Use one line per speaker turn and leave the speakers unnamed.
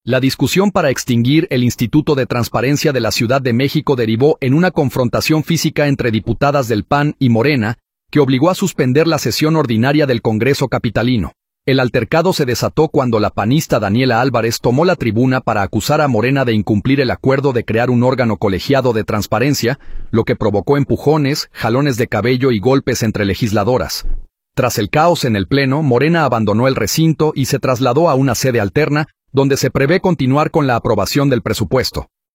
La discusión para extinguir el Instituto de Transparencia de la Ciudad de México derivó en una confrontación física entre diputadas del PAN y Morena, que obligó a suspender la sesión ordinaria del Congreso capitalino. El altercado se desató cuando la panista Daniela Álvarez tomó la tribuna para acusar a Morena de incumplir el acuerdo de crear un órgano colegiado de transparencia, lo que provocó empujones, jalones de cabello y golpes entre legisladoras. Tras el caos en el Pleno, Morena abandonó el recinto y se trasladó a una sede alterna, donde se prevé continuar con la aprobación del presupuesto.